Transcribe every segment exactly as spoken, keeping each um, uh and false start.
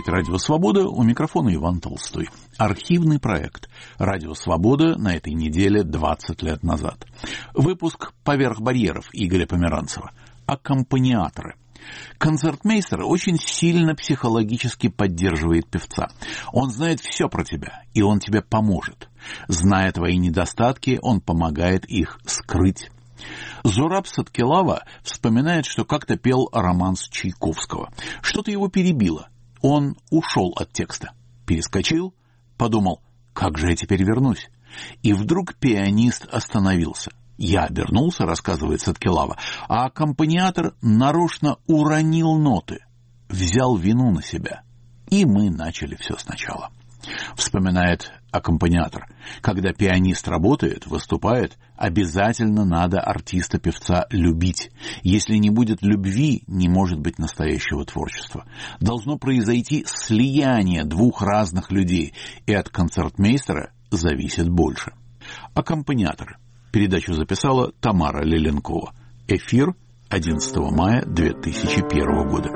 слушаете «Радио Свобода», у микрофона Иван Толстой. Архивный проект «Радио Свобода» на этой неделе двадцать лет назад. Выпуск «Поверх барьеров» Игоря Померанцева. Аккомпаниаторы. Концертмейстер очень сильно психологически поддерживает певца. Он знает все про тебя, и он тебе поможет. Зная твои недостатки, он помогает их скрыть. Зураб Саткилава вспоминает, что как-то пел романс Чайковского. Что-то его перебило. Он ушел от текста. Перескочил, подумал, как же я теперь вернусь? И вдруг пианист остановился. Я обернулся, рассказывает Саткилава, а аккомпаниатор нарочно уронил ноты, взял вину на себя. И мы начали все сначала. Вспоминает аккомпаниатор. Когда пианист работает, выступает, обязательно надо артиста-певца любить. Если не будет любви, не может быть настоящего творчества. Должно произойти слияние двух разных людей, и от концертмейстера зависит больше. Аккомпаниаторы. Передачу записала Тамара Леленкова. Эфир одиннадцатого мая две тысячи первого года.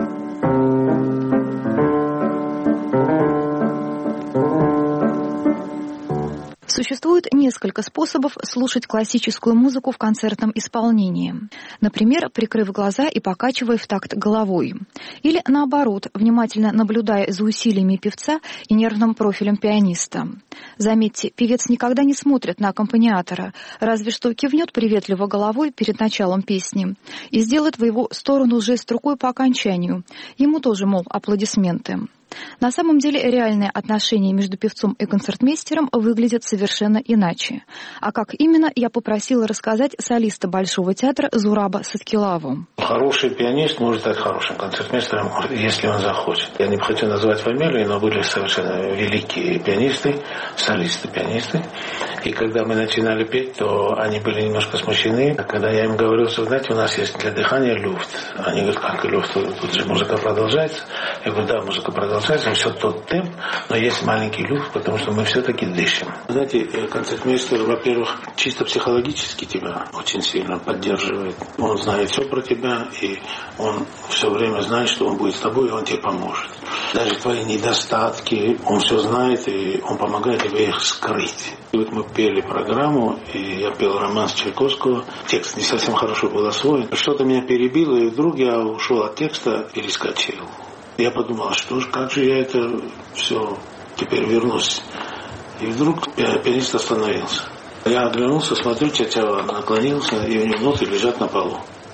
Существует несколько способов слушать классическую музыку в концертном исполнении. Например, прикрыв глаза и покачивая в такт головой. Или наоборот, внимательно наблюдая за усилиями певца и нервным профилем пианиста. Заметьте, певец никогда не смотрит на аккомпаниатора, разве что кивнет приветливо головой перед началом песни и сделает в его сторону жест рукой по окончанию. Ему тоже, мол, аплодисменты. На самом деле реальные отношения между певцом и концертмейстером выглядят совершенно иначе. А как именно, я попросила рассказать солиста Большого театра Зураба Саткилаву. Хороший пианист может стать хорошим концертмейстером, если он захочет. Я не хочу назвать фамилии, но были совершенно великие пианисты, солисты-пианисты. И когда мы начинали петь, то они были немножко смущены. Когда я им говорил, что, знаете, у нас есть для дыхания люфт. Они говорят, как люфт? Тут же музыка продолжается. Я говорю, да, музыка продолжается. Все тот темп, но есть маленький люфт, потому что мы все-таки дышим. Знаете, концертмейстер, во-первых, чисто психологически тебя очень сильно поддерживает. Он знает все про тебя, и он все время знает, что он будет с тобой, и он тебе поможет. Даже твои недостатки, он все знает, и он помогает тебе их скрыть. И вот мы пели программу, и я пел романс Чайковского. Текст не совсем хорошо был освоен. Что-то меня перебило, и вдруг я ушел от текста, перескочил. Я подумал, что ж, как же я это все теперь вернусь. И вдруг пианист остановился. Я оглянулся, смотрю, тетя наклонился, и у него ноты лежат на полу.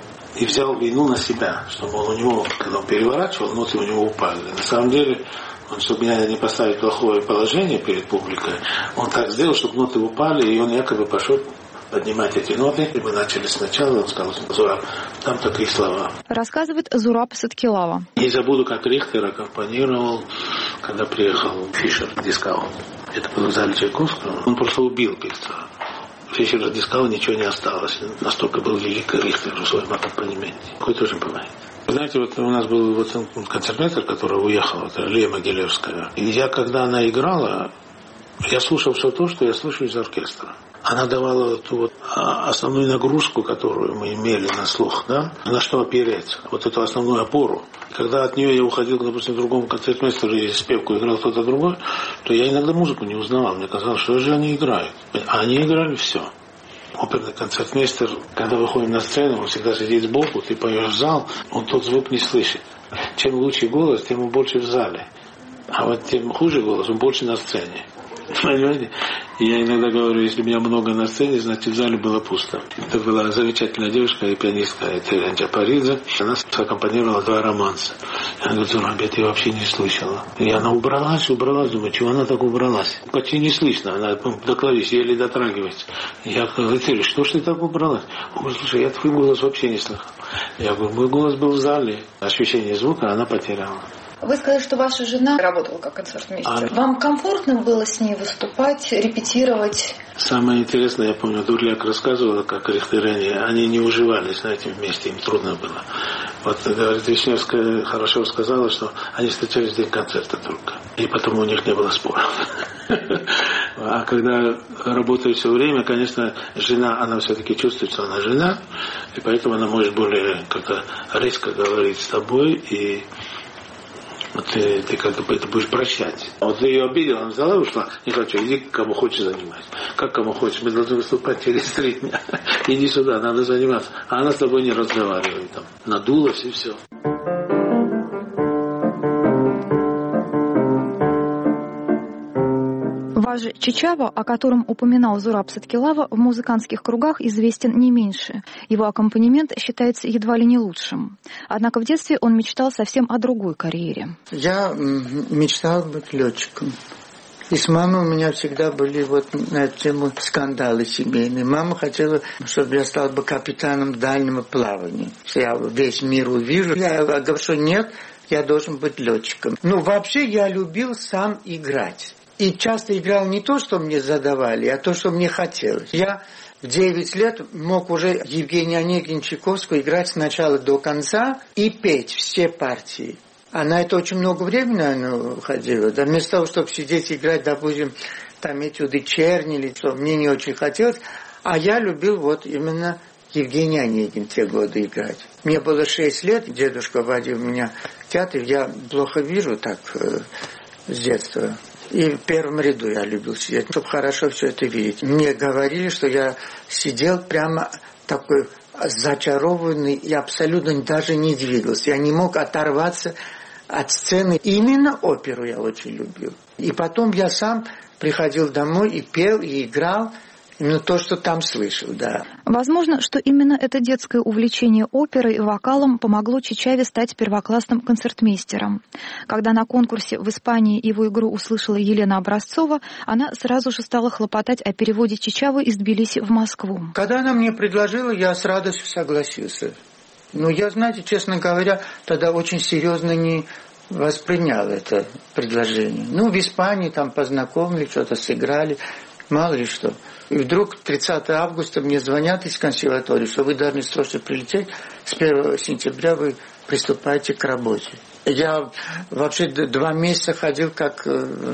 И взял вину на себя, чтобы он у него, когда он переворачивал, ноты у него упали. На самом деле, он, чтобы меня не поставить в плохое положение перед публикой, он так сделал, чтобы ноты упали, и он якобы пошел поднимать эти ноты. И мы начали сначала, он сказал, Зураб, там такие слова. Рассказывает Зураб Саткилава. Не забуду, как Рихтер аккомпанировал, когда приехал Фишер Дискаунт. Это было в зале Чайковского. Он просто убил певца. Фишера Дискаунт ничего не осталось. Настолько был великий Рихтер в своем аккомпанементе. Какой тоже бывает. Знаете, вот у нас был вот концертмейстер, который уехал, это Лея Могилевская. И я, когда она играла, я слушал все то, что я слышу из оркестра. Она давала ту вот основную нагрузку, которую мы имели на слух, да, на что опереться, вот эту основную опору. Когда от нее я уходил, допустим, к другому концертмейстеру и спевку играл кто-то другой, то я иногда музыку не узнавал. Мне казалось, что же они играют. А они играли все. Оперный концертмейстер, когда выходим на сцену, он всегда сидит сбоку, ты поешь в зал, он тот звук не слышит. Чем лучше голос, тем он больше в зале. А вот тем хуже голос, он больше на сцене. Понимаете? И я иногда говорю, если меня много на сцене, значит в зале было пусто. Это была замечательная девушка и пианистка Терен Джапаридзе. Она аккомпанировала два романса. Она говорит, Зураб, я тебя вообще не слышала. И она убралась, убралась. Думаю, чего она так убралась? Почти не слышно. Она до клавиш еле дотрагивается. Я говорю, Терен, что ж ты так убралась? Он говорит, слушай, я твой голос вообще не слыхал. Я говорю, мой голос был в зале. Ощущение звука она потеряла. Вы сказали, что ваша жена работала как концертмейстер. А... Вам комфортно было с ней выступать, репетировать? Самое интересное, я помню, Дурляк рассказывала, как рихтеряне, они не уживались, знаете, вместе, им трудно было. Вот, говорит, Вишневская хорошо сказала, что они встречались в день концерта только. И потом у них не было споров. А когда работает все время, конечно, жена, она все-таки чувствует, что она жена, и поэтому она может более как-то резко говорить с тобой и Вот ты, ты как бы это будешь прощать. А вот ты ее обидел, она взяла и ушла. Не хочу, иди кому хочешь занимайся. Как кому хочешь, мы должны выступать через три дня. Иди сюда, надо заниматься. А она с тобой не разговаривает. Там, надулась и все. Важи Чичаво, о котором упоминал Зураб Саткилава, в музыкантских кругах известен не меньше. Его аккомпанемент считается едва ли не лучшим. Однако в детстве он мечтал совсем о другой карьере. Я мечтал быть летчиком. И с мамой у меня всегда были вот на эту тему скандалы семейные. Мама хотела, чтобы я стал бы капитаном дальнего плавания. Я весь мир увижу. Я говорю, что нет, я должен быть летчиком. Ну, вообще я любил сам играть. И часто играл не то, что мне задавали, а то, что мне хотелось. Я в девять лет мог уже Евгения Онегина Чайковского играть с начала до конца и петь все партии. А на это очень много времени она уходила. Да, вместо того, чтобы сидеть и играть, допустим, там этюды Черни, что мне не очень хотелось. А я любил вот именно Евгений Онегин те годы играть. Мне было шесть лет, дедушка водил меня в театр, я плохо вижу так э, с детства. И в первом ряду я любил сидеть, чтобы хорошо все это видеть. Мне говорили, что я сидел прямо такой зачарованный и абсолютно даже не двигался. Я не мог оторваться от сцены. Именно оперу я очень любил. И потом я сам приходил домой и пел, и играл. Именно то, что там слышал, да. Возможно, что именно это детское увлечение оперой и вокалом помогло Чичаве стать первоклассным концертмейстером. Когда на конкурсе в Испании его игру услышала Елена Образцова, она сразу же стала хлопотать о переводе Чичавы из Тбилиси в Москву. Когда она мне предложила, я с радостью согласился. Но я, знаете, честно говоря, тогда очень серьезно не воспринял это предложение. Ну, в Испании там познакомились, что-то сыграли, мало ли что. И вдруг тридцатого августа мне звонят из консерватории, что вы должны срочно прилететь, с первого сентября вы приступаете к работе. Я вообще два месяца ходил как,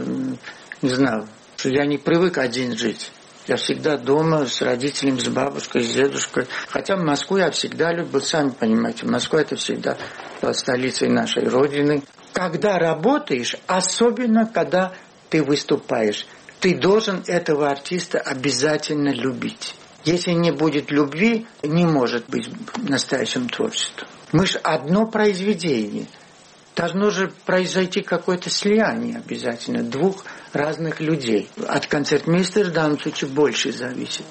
не знаю, что я не привык один жить. Я всегда дома с родителями, с бабушкой, с дедушкой. Хотя Москву я всегда любил, сами понимаете, Москва это всегда столицей нашей Родины. Когда работаешь, особенно когда ты выступаешь, ты должен этого артиста обязательно любить. Если не будет любви, не может быть настоящим творчеством. Мы же одно произведение. Должно же произойти какое-то слияние обязательно двух разных людей. От концертмейстера в данном случае больше зависит.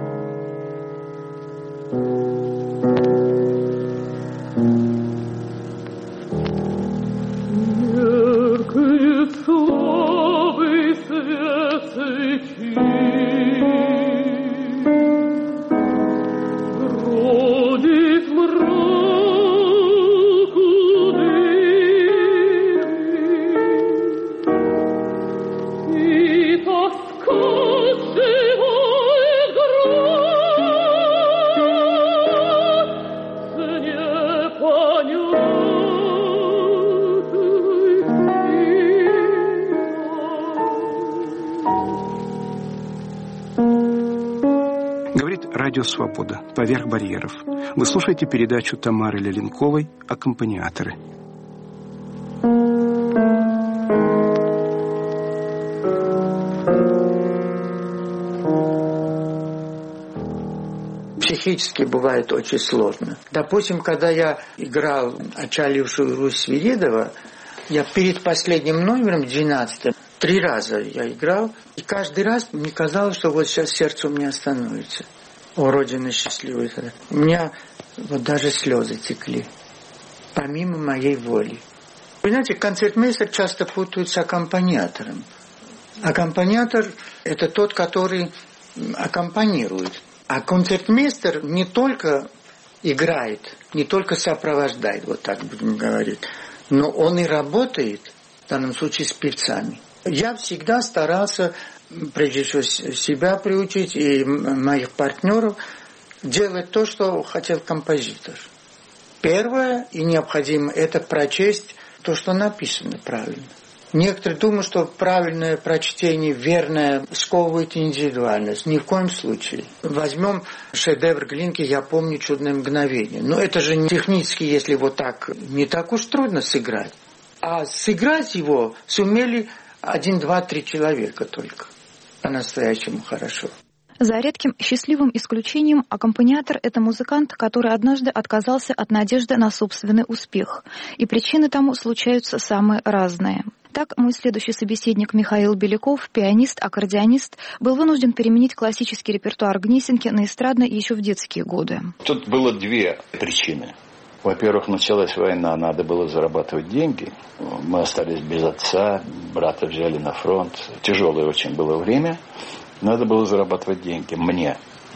Радио «Свобода». Поверх барьеров. Вы слушаете передачу Тамары Леленковой «Аккомпаниаторы». Психически бывает очень сложно. Допустим, когда я играл «Очалившую Русь» Свиридова, я перед последним номером, двенадцатым, три раза я играл, и каждый раз мне казалось, что вот сейчас сердце у меня остановится. О, Родина счастливая. У меня вот даже слезы текли. Помимо моей воли. Вы знаете, концертмейстер часто путают с аккомпаниатором. Аккомпаниатор – это тот, который аккомпанирует. А концертмейстер не только играет, не только сопровождает, вот так будем говорить, но он и работает, в данном случае, с певцами. Я всегда старался, прежде всего, себя приучить и моих партнеров делать то, что хотел композитор. Первое и необходимое – это прочесть то, что написано правильно. Некоторые думают, что правильное прочтение, верное, сковывает индивидуальность. Ни в коем случае. Возьмем шедевр Глинки «Я помню чудное мгновение». Но это же технически, если вот так, не так уж трудно сыграть. А сыграть его сумели один, два, три человека только. По-настоящему хорошо. За редким счастливым исключением аккомпаниатор — это музыкант, который однажды отказался от надежды на собственный успех. И причины тому случаются самые разные. Так, мой следующий собеседник Михаил Беляков, пианист, аккордеонист, был вынужден переменить классический репертуар Гнесинки на эстрадный еще в детские годы. Тут было две причины. Во-первых, началась война, надо было зарабатывать деньги. Мы остались без отца, брата взяли на фронт. Тяжелое очень было время. Надо было зарабатывать деньги мне,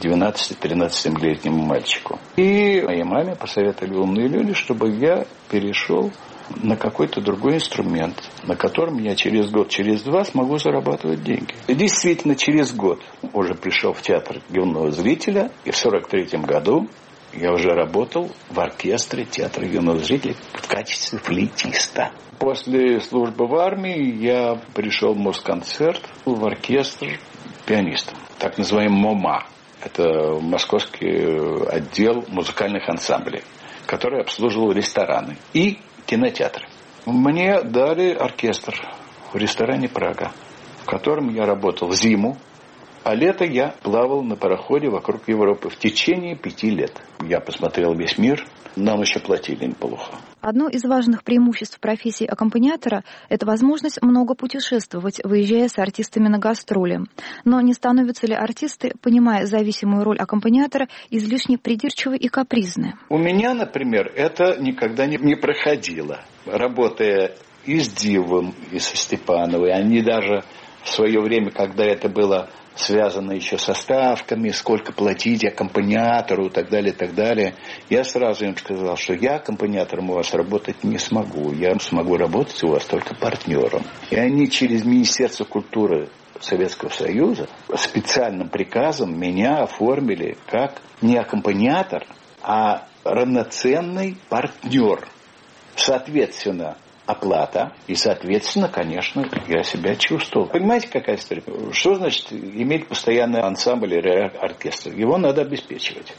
двенадцати-тринадцатилетнему мальчику. И моей маме посоветовали умные люди, чтобы я перешел на какой-то другой инструмент, на котором я через год, через два смогу зарабатывать деньги. И действительно, через год уже пришел в театр юного зрителя, и в сорок третьем году я уже работал в оркестре театра юного зрителя в качестве флейтиста. После службы в армии я пришел в Москонцерт, в оркестр пианистом, так называемый МОМА. Это московский отдел музыкальных ансамблей, который обслуживал рестораны и кинотеатры. Мне дали оркестр в ресторане «Прага», в котором я работал зиму, а лето я плавал на пароходе вокруг Европы в течение пяти лет. Я посмотрел весь мир, нам еще платили неплохо. Одно из важных преимуществ профессии аккомпаниатора – это возможность много путешествовать, выезжая с артистами на гастроли. Но не становятся ли артисты, понимая зависимую роль аккомпаниатора, излишне придирчивы и капризны? У меня, например, это никогда не, не проходило. Работая и с Дивом, и со Степановой, они даже в свое время, когда это было связано еще со ставками, сколько платить аккомпаниатору и так далее, и так далее. Я сразу им сказал, что я аккомпаниатором у вас работать не смогу. Я смогу работать у вас только партнером. И они через Министерство культуры Советского Союза специальным приказом меня оформили как не аккомпаниатор, а равноценный партнер. Соответственно, оплата. И, соответственно, конечно, я себя чувствовал. Понимаете, какая история? Что значит иметь постоянный ансамбль или оркестр? Его надо обеспечивать.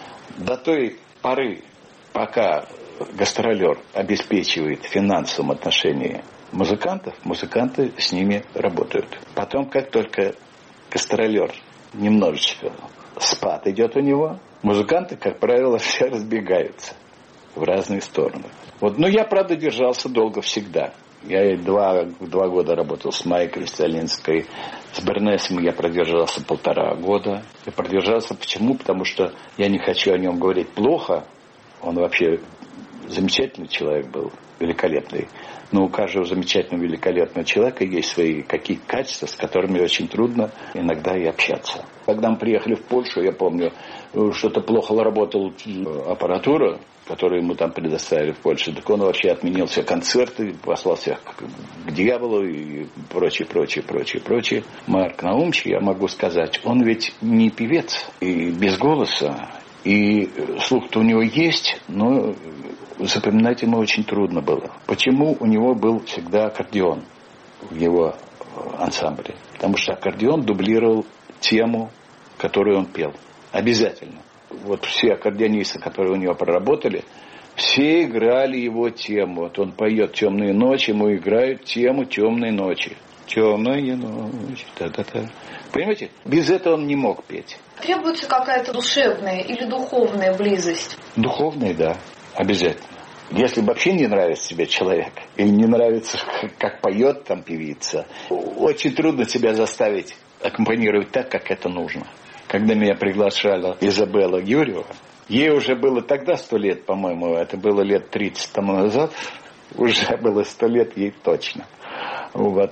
До той поры, пока гастролер обеспечивает в финансовом отношении музыкантов, музыканты с ними работают. Потом, как только гастролер немножечко спад идет у него, музыканты, как правило, все разбегаются в разные стороны. Вот, но я, правда, держался долго всегда. Я два, два года работал с Майей Кристалинской. С Бернесом я продержался полтора года. Я продержался почему? Потому что я не хочу о нем говорить плохо. Он вообще замечательный человек был, великолепный. Но у каждого замечательного, великолепного человека есть свои какие-то качества, с которыми очень трудно иногда и общаться. Когда мы приехали в Польшу, я помню, что-то плохо работала аппаратура, которую ему там предоставили в Польше. Так он вообще отменил все концерты, послал всех к дьяволу и прочее, прочее, прочее, прочее. Марк Наумович, я могу сказать, он ведь не певец и без голоса. И слух-то у него есть, но запоминать ему очень трудно было. Почему у него был всегда аккордеон в его ансамбле? Потому что аккордеон дублировал тему, которую он пел. Обязательно. Вот все аккордеонисты, которые у него проработали, все играли его тему. Вот он поет «Темные ночи», ему играют тему «Темные ночи». «Темные ночи», та-та-та. Понимаете? Без этого он не мог петь. Требуется какая-то душевная или духовная близость? Духовная, да. Обязательно. Если вообще не нравится тебе человек, или не нравится, как поет там певица, очень трудно себя заставить аккомпанировать так, как это нужно. Когда меня приглашала Изабелла Юрьева, ей уже было тогда сто лет, по-моему, это было лет тридцать тому назад, уже было сто лет ей точно. Вот.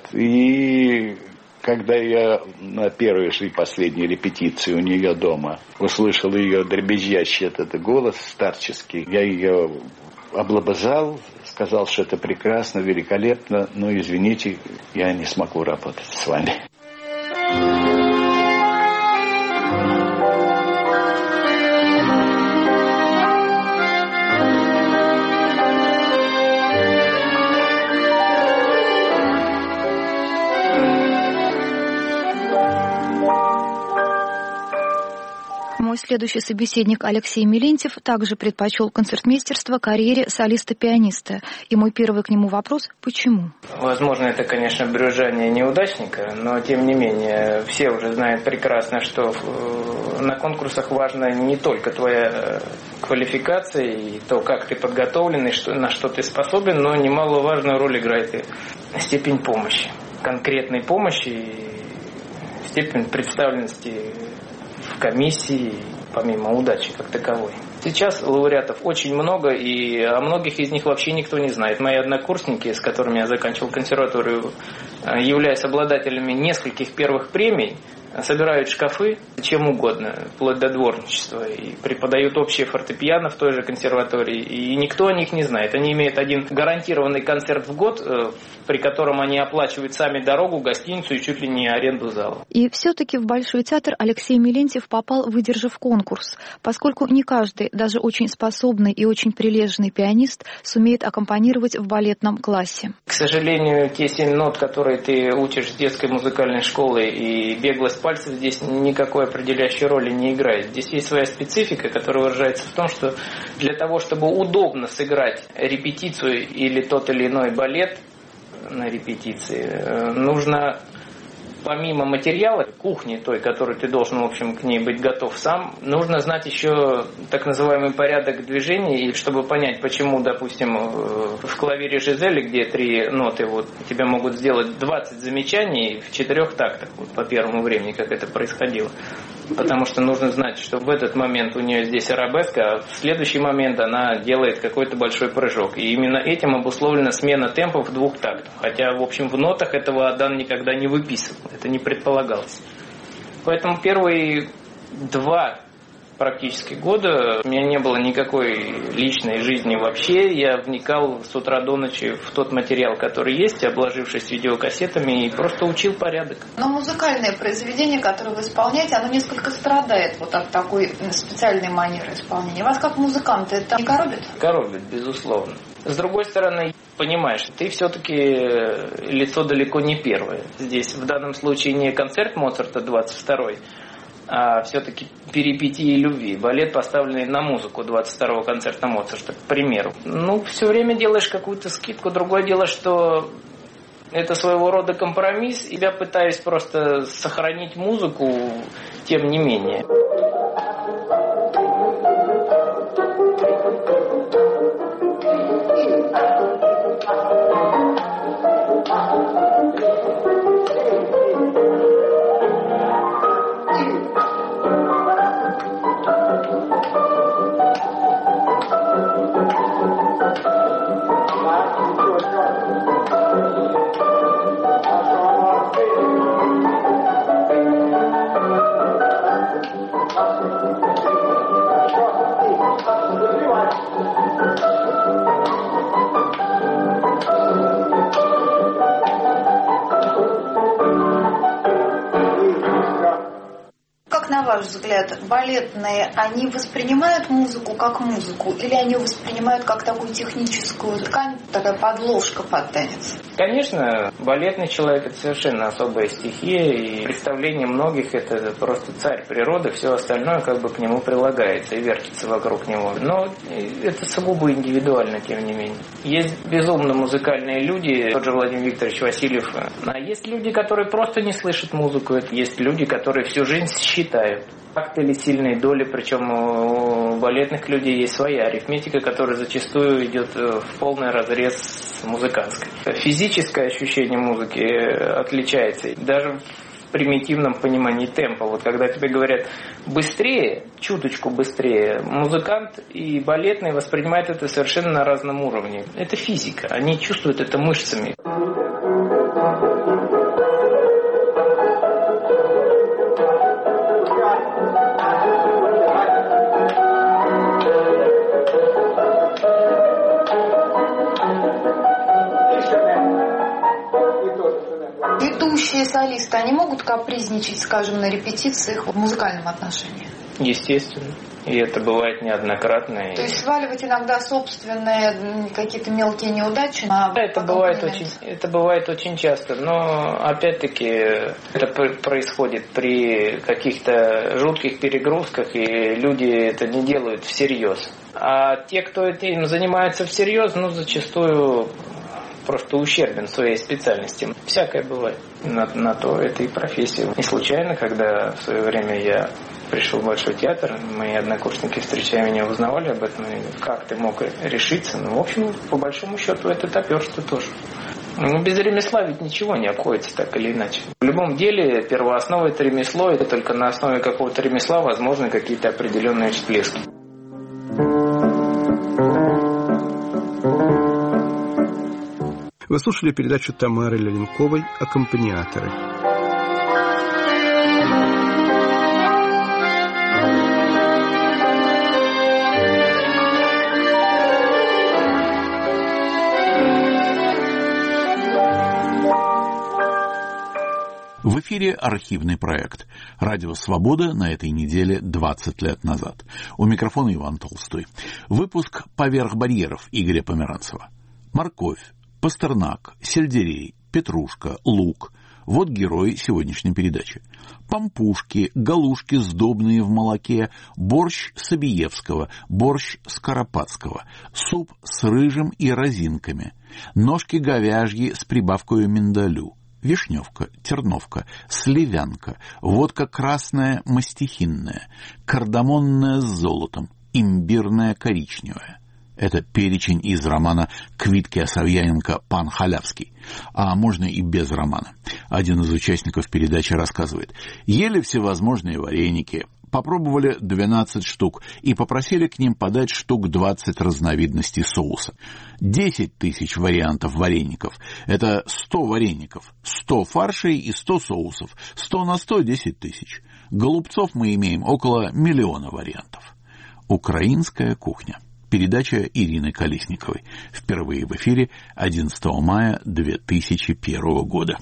И когда я на первой и последней репетиции у нее дома услышал ее дребезжащий этот голос старческий, я ее облобызал, сказал, что это прекрасно, великолепно, но извините, я не смогу работать с вами. Мой Мой следующий собеседник Алексей Мелентьев также предпочел концертмейстерство карьере солиста-пианиста. И мой первый к нему вопрос – почему? Возможно, это, конечно, брюзжание неудачника, но, тем не менее, все уже знают прекрасно, что на конкурсах важно не только твоя квалификация и то, как ты подготовлен, и что, на что ты способен, но немаловажную роль играет и степень помощи, конкретной помощи и степень представленности в комиссии, помимо удачи как таковой. Сейчас лауреатов очень много, и о многих из них вообще никто не знает. Мои однокурсники, с которыми я заканчивал консерваторию, являясь обладателями нескольких первых премий, собирают шкафы чем угодно, вплоть до дворничества, и преподают общее фортепиано в той же консерватории, и никто о них не знает. Они имеют один гарантированный концерт в год, при котором они оплачивают сами дорогу, гостиницу и чуть ли не аренду зала. И все-таки в Большой театр Алексей Мелентьев попал, выдержав конкурс, поскольку не каждый, даже очень способный и очень прилежный пианист сумеет аккомпанировать в балетном классе. К сожалению, те семь нот, которые ты учишь с детской музыкальной школы, и беглость пальцев здесь никакой определяющей роли не играет. Здесь есть своя специфика, которая выражается в том, что для того, чтобы удобно сыграть репетицию или тот или иной балет на репетиции, нужно помимо материала, кухни той, которой ты должен, в общем, к ней быть готов сам, нужно знать еще так называемый порядок движений, и чтобы понять, почему, допустим, в клавире Жизели, где три ноты, вот, тебе могут сделать двадцать замечаний в четырех тактах, вот, по первому времени, как это происходило. Потому что нужно знать, что в этот момент у нее здесь арабеска, а в следующий момент она делает какой-то большой прыжок. И именно этим обусловлена смена темпов в двух тактах. Хотя, в общем, в нотах этого Адан никогда не выписывал. Это не предполагалось. Поэтому первые два практически года у меня не было никакой личной жизни вообще. Я вникал с утра до ночи в тот материал, который есть, обложившись видеокассетами, и просто учил порядок. Но музыкальное произведение, которое вы исполняете, оно несколько страдает вот от такой специальной манеры исполнения. Вас как музыканта это не коробит? Коробит, безусловно. С другой стороны, понимаешь, ты все-таки лицо далеко не первое. Здесь в данном случае не концерт Моцарта двадцать второй, а все-таки перипетии любви. Балет, поставленный на музыку двадцать второго концерта Моцарта, к примеру. Ну, все время делаешь какую-то скидку. Другое дело, что это своего рода компромисс. Я пытаюсь просто сохранить музыку, тем не менее. На ваш взгляд, балетные, они воспринимают музыку как музыку или они воспринимают как такую техническую ткань, такая подложка под танец? Конечно, балетный человек – это совершенно особая стихия, и представление многих – это просто царь природы, все остальное как бы к нему прилагается и вертится вокруг него. Но это сугубо индивидуально, тем не менее. Есть безумно музыкальные люди, тот же Владимир Викторович Васильев, а есть люди, которые просто не слышат музыку, есть люди, которые всю жизнь считают такт или сильные доли, причем у балетных людей есть своя арифметика, которая зачастую идет в полный разрез с музыкантской. Физическое ощущение музыки отличается даже в примитивном понимании темпа. Вот когда тебе говорят быстрее, чуточку быстрее, музыкант и балетный воспринимают это совершенно на разном уровне. Это физика, они чувствуют это мышцами. Ведущие солисты, они могут капризничать, скажем, на репетициях в музыкальном отношении? Естественно. И это бывает неоднократно. То есть сваливать иногда собственные какие-то мелкие неудачи на Да, это бывает очень, это бывает очень часто. Но опять-таки это происходит при каких-то жутких перегрузках, и люди это не делают всерьез. А те, кто этим занимается всерьез, ну, зачастую просто ущербен своей специальности. Всякое бывает. На, на то это и профессия. Не случайно, когда в свое время я пришел в Большой театр, мои однокурсники, встречая меня, узнавали об этом. И как ты мог решиться? Ну, в общем, по большому счету, это топерство тоже. Ну, без ремесла ведь ничего не обходится так или иначе. В любом деле первооснова это ремесло, и только на основе какого-то ремесла возможны какие-то определенные всплески. Вы слушали передачу Тамары Леленковой «Аккомпаниаторы». В эфире архивный проект «Радио Свобода» на этой неделе двадцать лет назад. У микрофона Иван Толстой. Выпуск «Поверх барьеров» Игоря Померанцева. Морковь, пастернак, сельдерей, петрушка, лук. Вот герои сегодняшней передачи. Пампушки, галушки сдобные в молоке, борщ Собиевского, борщ Скоропадского, суп с рыжим и розинками, ножки говяжьи с прибавкой миндалю, вишневка, терновка, сливянка, водка красная мастихинная, кардамонная с золотом, имбирная коричневая. Это перечень из романа Квитки Осовьяненко «Пан Халявский». А можно и без романа. Один из участников передачи рассказывает. Ели всевозможные вареники, попробовали двенадцать штук и попросили к ним подать штук двадцать разновидностей соуса. десять тысяч вариантов вареников. Это сто вареников, сто фаршей и сто соусов. сто на сто – десять тысяч. Голубцов мы имеем около миллиона вариантов. Украинская кухня. Передача Ирины Колесниковой. Впервые в эфире одиннадцатого мая две тысячи первого года.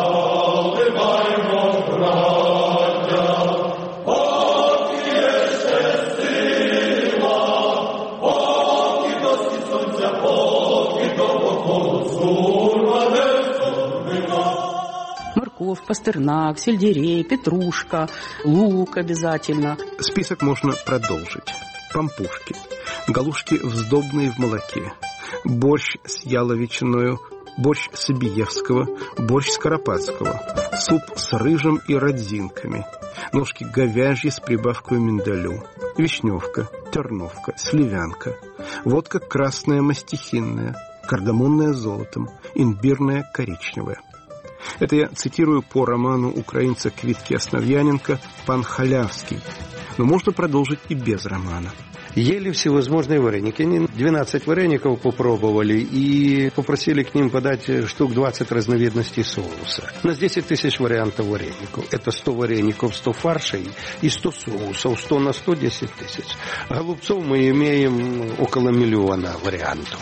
Морковь, пастернак, сельдерей, петрушка, лук обязательно. Список можно продолжить. Пампушки, галушки вздобные в молоке, борщ с яловичиною, борщ Собиевского, борщ Скоропадского, суп с рыжим и родзинками, ножки говяжьи с прибавкой миндалю, вишневка, терновка, сливянка, водка красная мастихинная, кардамонная с золотом, имбирная коричневая. Это я цитирую по роману украинца Квитки Основьяненко «Пан Халявский». Но можно продолжить и без романа. Ели всевозможные вареники. Они двенадцать вареников попробовали и попросили к ним подать штук двадцать разновидностей соуса. У нас десять тысяч вариантов вареников. Это сто вареников, сто фаршей и сто соусов. сто на сто – десять тысяч. Голубцов мы имеем около миллиона вариантов.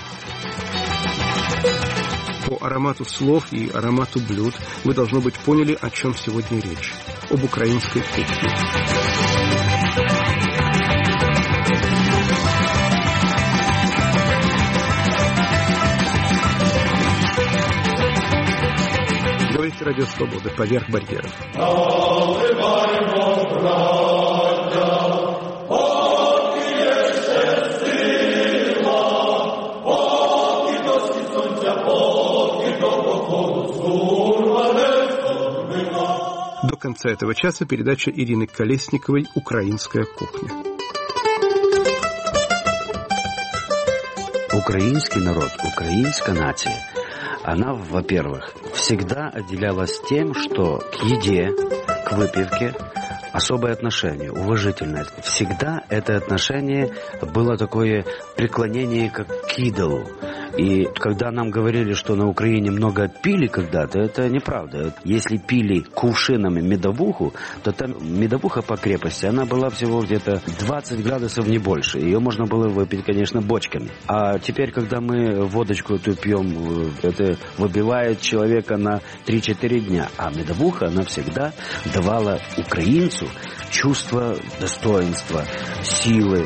По аромату слов и аромату блюд вы, должно быть, поняли, о чем сегодня речь. Об украинской кухне. Говорит Радио Свобода. Поверх барьеров. До конца этого часа передача Ирины Колесниковой «Украинская кухня». Украинский народ, украинская нация, она, во-первых, всегда отделялась тем, что к еде, к выпивке особое отношение, уважительное. Всегда это отношение было такое преклонение как к идолу. И когда нам говорили, что на Украине много пили когда-то, это неправда. Если пили кувшинами медовуху, то там медовуха по крепости, она была всего где-то двадцать градусов, не больше. Ее можно было выпить, конечно, бочками. А теперь, когда мы водочку эту пьем, это выбивает человека на три-четыре дня. А медовуха, она всегда давала украинцу чувство достоинства, силы.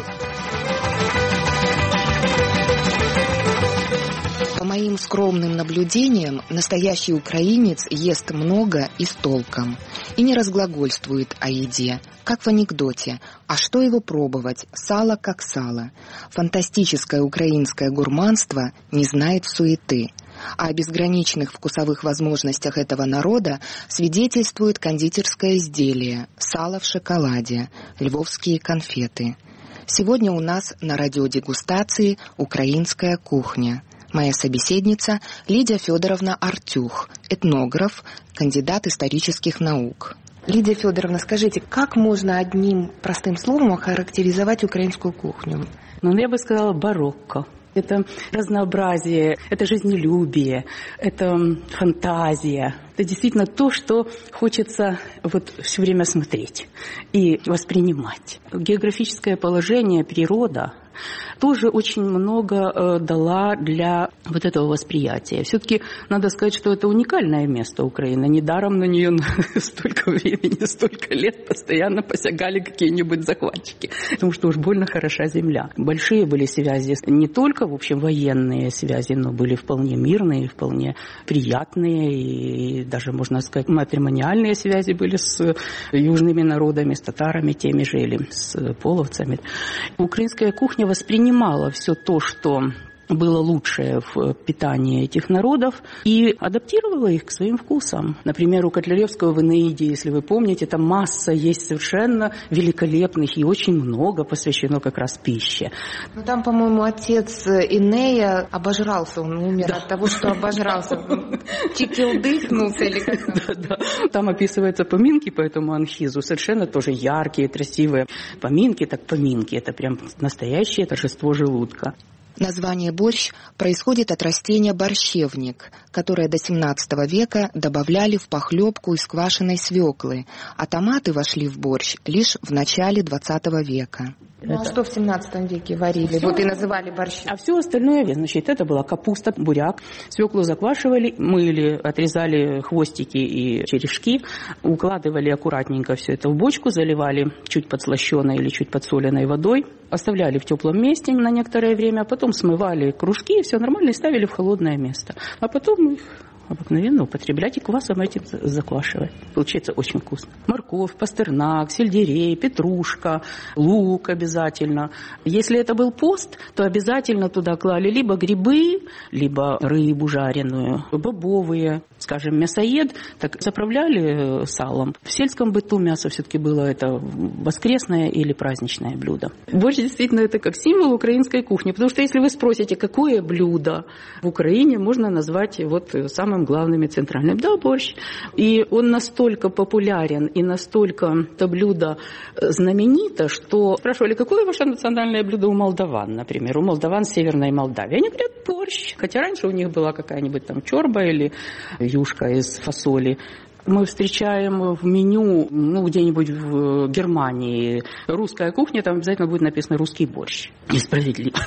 По моим скромным наблюдениям, настоящий украинец ест много и с толком. И не разглагольствует о еде, как в анекдоте. А что его пробовать? Сало как сало. Фантастическое украинское гурманство не знает суеты. А о безграничных вкусовых возможностях этого народа свидетельствует кондитерское изделие «Сало в шоколаде», львовские конфеты. Сегодня у нас на радиодегустации «Украинская кухня». Моя собеседница Лидия Федоровна Артюх, этнограф, кандидат исторических наук. Лидия Федоровна, скажите, как можно одним простым словом охарактеризовать украинскую кухню? Ну, я бы сказала барокко. Это разнообразие, это жизнелюбие, это фантазия. Это действительно то, что хочется вот все время смотреть и воспринимать. Географическое положение, природа тоже очень много э, дала для вот этого восприятия. Все-таки надо сказать, что это уникальное место Украины. Недаром на нее столько времени, столько лет постоянно посягали какие-нибудь захватчики. Потому что уж больно хороша земля. Большие были связи, не только, в общем, военные связи, но были вполне мирные, вполне приятные. И даже, можно сказать, матримониальные связи были с южными народами, с татарами теми же или с половцами. Украинская кухня воспринимала все то, что было лучшее в питании этих народов, и адаптировала их к своим вкусам. Например, у Котляревского в «Энеиде», если вы помните, там масса есть совершенно великолепных, и очень много посвящено как раз пище. Ну, там, по-моему, отец Энея обожрался, он умер да. от того, что обожрался. Чикилдыхнулся или как-то. Да, да. Там описываются поминки по этому Анхизу, совершенно тоже яркие, красивые поминки, так поминки. Это прям настоящее торжество желудка. Название борщ происходит от растения борщевник, которое до семнадцатого века добавляли в похлебку из квашеной свеклы, а томаты вошли в борщ лишь в начале двадцатого века. Ну это... а что в семнадцатом веке варили? Все... Вот и называли борщ. А все остальное, значит, это была капуста, буряк. Свеклу заквашивали, мыли, отрезали хвостики и черешки, укладывали аккуратненько все это в бочку, заливали чуть подслащенной или чуть подсоленной водой, оставляли в теплом месте на некоторое время, потом смывали кружки, все нормально, и ставили в холодное место. А потом их обыкновенно употреблять и квасом этим заквашивать. Получается очень вкусно. Морковь, пастернак, сельдерей, петрушка, лук обязательно. Если это был пост, то обязательно туда клали либо грибы, либо рыбу жареную, бобовые. Скажем, мясоед, так заправляли салом. В сельском быту мясо все-таки было это воскресное или праздничное блюдо. Борщ действительно это как символ украинской кухни, потому что если вы спросите, какое блюдо в Украине можно назвать вот самым главным и центральным, да, борщ. И он настолько популярен и настолько это блюдо знаменито, что спрашивали, какое ваше национальное блюдо у молдаван, например, у молдаван Северной Молдавии. Они говорят, борщ. Хотя раньше у них была какая-нибудь там чорба или юшка из фасоли. Мы встречаем в меню, ну, где-нибудь в Германии русская кухня, там обязательно будет написано «русский борщ». Несправедливо.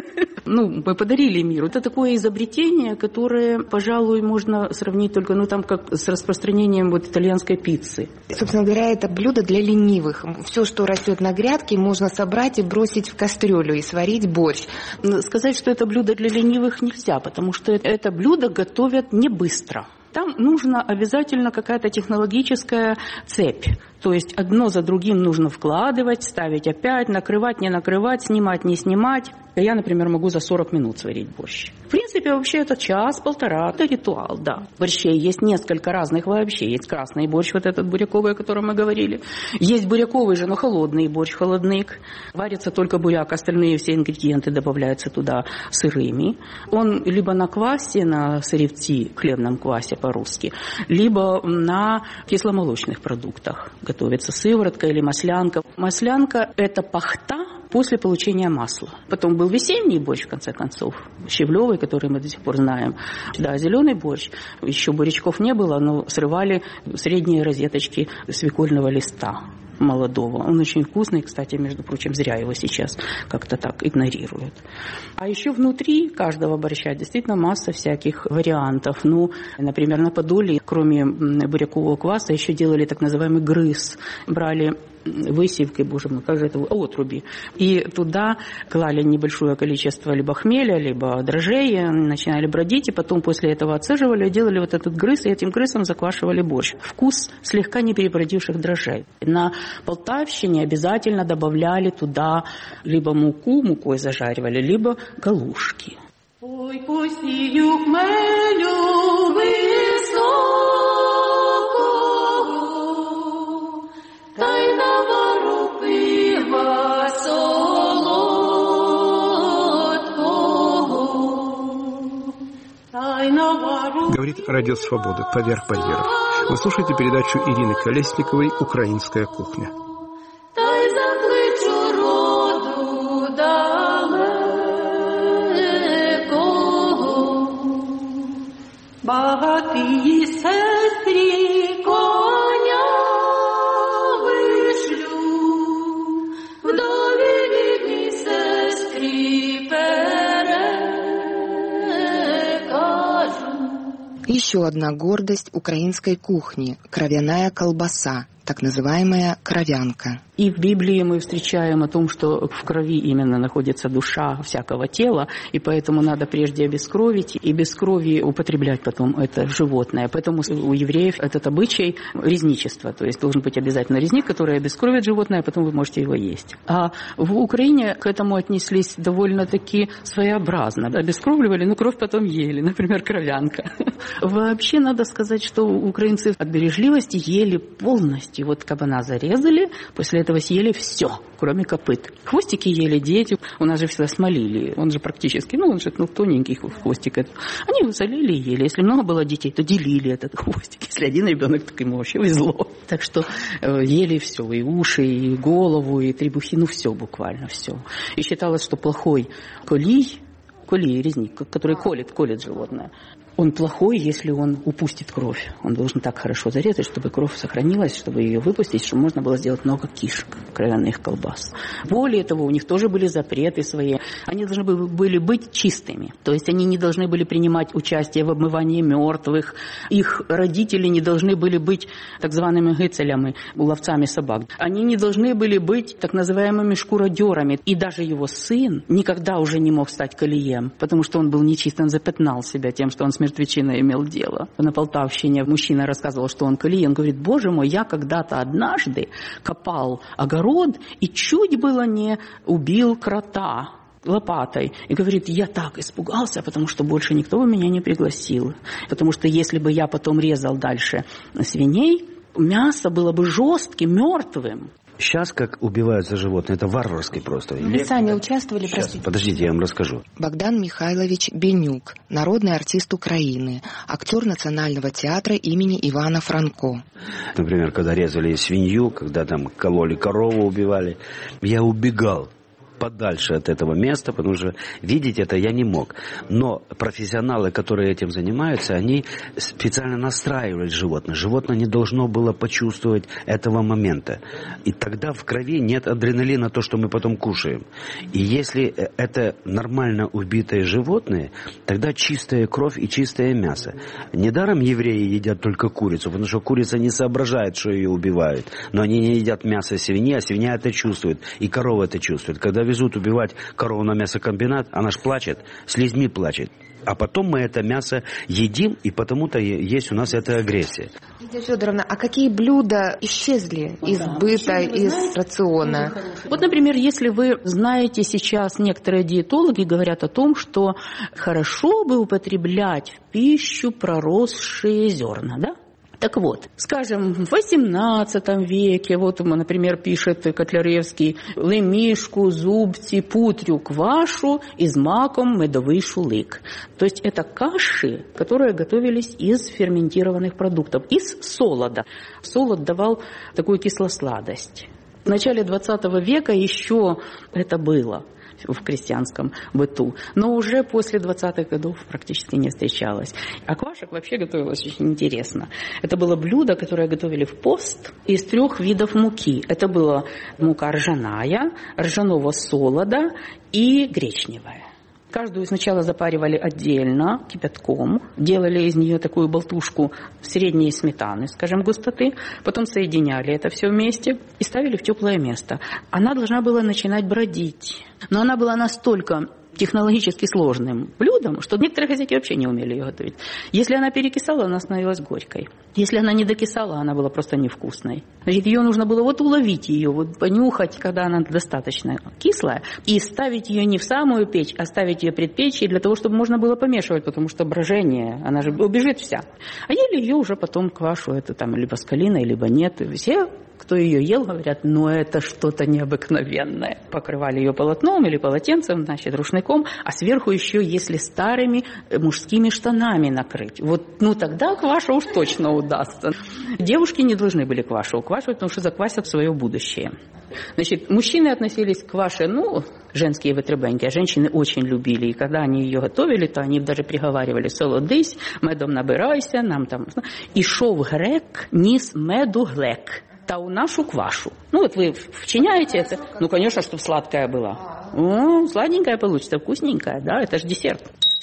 Ну, мы подарили миру. Это такое изобретение, которое, пожалуй, можно сравнить только, ну, там, как с распространением вот итальянской пиццы. Собственно говоря, это блюдо для ленивых. Все, что растет на грядке, можно собрать и бросить в кастрюлю и сварить борщ. Сказать, что это блюдо для ленивых нельзя, потому что это блюдо готовят не быстро. Там нужна обязательно какая-то технологическая цепь. То есть одно за другим нужно вкладывать, ставить опять, накрывать, не накрывать, снимать, не снимать. Я, например, могу за сорок минут сварить борщ. В принципе, вообще это час-полтора. Это ритуал, да. В борще есть несколько разных вообще. Есть красный борщ, вот этот буряковый, о котором мы говорили. Есть буряковый же, но холодный борщ, холоднык. Варится только буряк, остальные все ингредиенты добавляются туда сырыми. Он либо на квасе, на сыревти, хлебном квасе по-русски, либо на кисломолочных продуктах. Готовится сыворотка или маслянка. Маслянка – это пахта, после получения масла. Потом был весенний борщ, в конце концов, щавлевый, который мы до сих пор знаем. Да, зеленый борщ. Еще бурячков не было, но срывали средние розеточки свекольного листа молодого. Он очень вкусный, кстати, между прочим, зря его сейчас как-то так игнорируют. А еще внутри каждого борща действительно масса всяких вариантов. Ну, например, на Подоле, кроме бурякового кваса, еще делали так называемый грыз. Брали высевки, боже мой, как же это, отруби. И туда клали небольшое количество либо хмеля, либо дрожжей, начинали бродить, и потом после этого отцеживали, делали вот этот грыз, и этим грызом заквашивали борщ. Вкус слегка не перебродивших дрожжей. На Полтавщине обязательно добавляли туда либо муку, мукой зажаривали, либо галушки. Ой, посію хмелю високого, та й навару пива солодкого, та й навару... Говорит Радио Свобода «Поверх барьеров». Вы слушаете передачу Ирины Колесниковой «Украинская кухня». Багатії сестрі коня вишлю, вдові бідні сестрі перекажу. Еще одна гордость украинской кухни – кровяная колбаса, так называемая кровянка. И в Библии мы встречаем о том, что в крови именно находится душа всякого тела, и поэтому надо прежде обескровить, и без крови употреблять потом это животное. Поэтому у евреев этот обычай резничества, то есть должен быть обязательно резник, который обескровит животное, а потом вы можете его есть. А в Украине к этому отнеслись довольно-таки своеобразно. Обескровливали, но кровь потом ели, например, кровянка. Вообще надо сказать, что украинцы от бережливости ели полностью. Вот кабана зарезали, после этого съели все, кроме копыт. Хвостики ели дети, у нас же всегда смолили, он же практически, ну он же ну, тоненький хвостик. Они его солили и ели. Если много было детей, то делили этот хвостик. Если один ребенок, так ему вообще везло. Так что э, ели все, и уши, и голову, и требухи, ну все буквально, все. И считалось, что плохой колий, колий, резник, который колет, колет животное, он плохой, если он упустит кровь. Он должен так хорошо зарезать, чтобы кровь сохранилась, чтобы ее выпустить, чтобы можно было сделать много кишек, кровяных колбас. Более того, у них тоже были запреты свои. Они должны были быть чистыми. То есть они не должны были принимать участие в обмывании мертвых. Их родители не должны были быть так зваными гыцелями, ловцами собак. Они не должны были быть так называемыми шкуродерами. И даже его сын никогда уже не мог стать колием, потому что он был нечист, он запятнал себя тем, что он с мертвечиной имел дело. На Полтавщине мужчина рассказывал, что он колий. Он говорит: боже мой, я когда-то однажды копал огород и чуть было не убил крота лопатой. И говорит: я так испугался, потому что больше никто бы меня не пригласил. Потому что если бы я потом резал дальше свиней, мясо было бы жестким, мертвым. Сейчас, как убиваются животные, это варварски просто. Вы сами участвовали, Сейчас, простите? Подождите, я вам расскажу. Богдан Михайлович Бенюк, народный артист Украины, актер Национального театра имени Ивана Франко. Например, когда резали свинью, когда там кололи корову, убивали, я убегал подальше от этого места, потому что видеть это я не мог. Но профессионалы, которые этим занимаются, они специально настраивали животное. Животное не должно было почувствовать этого момента. И тогда в крови нет адреналина, то, что мы потом кушаем. И если это нормально убитое животное, тогда чистая кровь и чистое мясо. Недаром евреи едят только курицу, потому что курица не соображает, что ее убивают. Но они не едят мясо свиньи, а свинья это чувствует. И корова это чувствует. Когда везут убивать корову на мясокомбинат, она ж плачет, слезьми плачет. А потом мы это мясо едим, и потому-то есть у нас эта агрессия. Лидия Федоровна, а какие блюда исчезли из быта, из рациона? Вот, например, если вы знаете, сейчас некоторые диетологи говорят о том, что хорошо бы употреблять в пищу проросшие зерна, да? Так вот, скажем, в восемнадцатом веке, вот, например, пишет Котляревский, лемішку, зубці, путрю, квашу и с маком медовый шулик. То есть это каши, которые готовились из ферментированных продуктов, из солода. Солод давал такую кислосладость. В начале двадцатого века еще это было в крестьянском быту, но уже после двадцатых годов практически не встречалось. А квашек вообще готовилось очень интересно. Это было блюдо, которое готовили в пост из трех видов муки. Это была мука ржаная, ржаного солода и гречневая. Каждую сначала запаривали отдельно кипятком, делали из нее такую болтушку средней сметаны, скажем, густоты, потом соединяли это все вместе и ставили в теплое место. Она должна была начинать бродить, но она была настолько технологически сложным блюдом, что некоторые хозяйки вообще не умели ее готовить. Если она перекисала, она становилась горькой. Если она не докисала, она была просто невкусной. Значит, ее нужно было вот уловить ее, вот понюхать, когда она достаточно кислая, и ставить ее не в самую печь, а ставить ее предпечье для того, чтобы можно было помешивать, потому что брожение, она же убежит вся. А ели ее уже потом квашу, это там либо с калиной, либо нет. И все, кто ее ел, говорят, ну это что-то необыкновенное. Покрывали ее полотном или полотенцем, значит, рушником, а сверху еще, если старыми мужскими штанами накрыть. Вот, ну тогда кваша уж точно удастся. Девушки не должны были квашу уквашивать, потому что заквасят свое будущее. Значит, мужчины относились к кваше, ну, женские витребеньки, а женщины очень любили. И когда они ее готовили, то они даже приговаривали: солодись, медом набирайся, нам там. Ішов грек, ніс меду глек. Та у нашу квашу. Ну, вот вы вчиняете это. Ну, конечно, чтобы сладкая была. О, сладенькая получится, вкусненькая, да, это же десерт.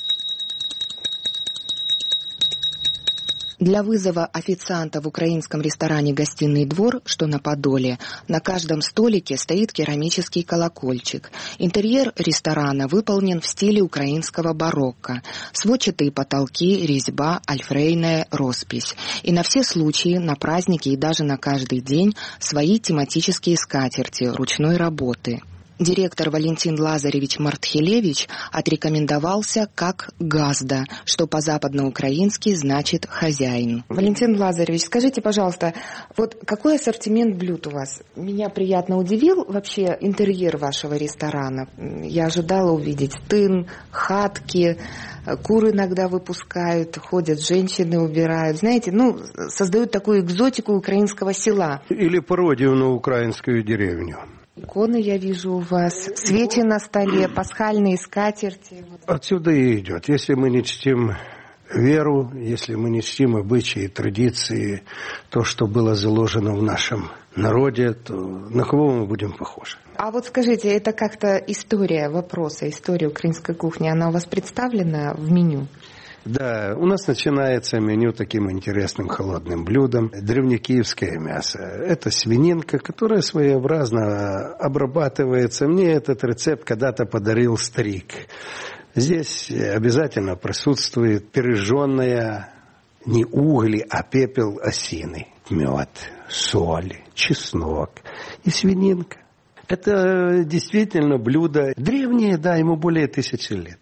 Для вызова официанта в украинском ресторане «Гостиный двор», что на Подоле, на каждом столике стоит керамический колокольчик. Интерьер ресторана выполнен в стиле украинского барокко. Сводчатые потолки, резьба, альфрейная роспись. И на все случаи, на праздники и даже на каждый день свои тематические скатерти ручной работы. Директор Валентин Лазаревич Мартхелевич отрекомендовался как «газда», что по-западноукраински значит «хозяин». Валентин Лазаревич, скажите, пожалуйста, вот какой ассортимент блюд у вас? Меня приятно удивил вообще интерьер вашего ресторана. Я ожидала увидеть тын, хатки, кур иногда выпускают, ходят женщины, убирают. Знаете, ну, создают такую экзотику украинского села. Или пародию на украинскую деревню. Иконы я вижу у вас, свечи на столе, пасхальные скатерти. Отсюда и идет. Если мы не чтим веру, если мы не чтим обычаи, традиции, то, что было заложено в нашем народе, то на кого мы будем похожи? А вот скажите, это как-то история вопроса, история украинской кухни, она у вас представлена в меню? Да, у нас начинается меню таким интересным холодным блюдом. Древнекиевское мясо. Это свининка, которая своеобразно обрабатывается. Мне этот рецепт когда-то подарил старик. Здесь обязательно присутствует пережженная не угли, а пепел осины. Мед, соль, чеснок и свининка. Это действительно блюдо древнее, да, ему более тысячи лет.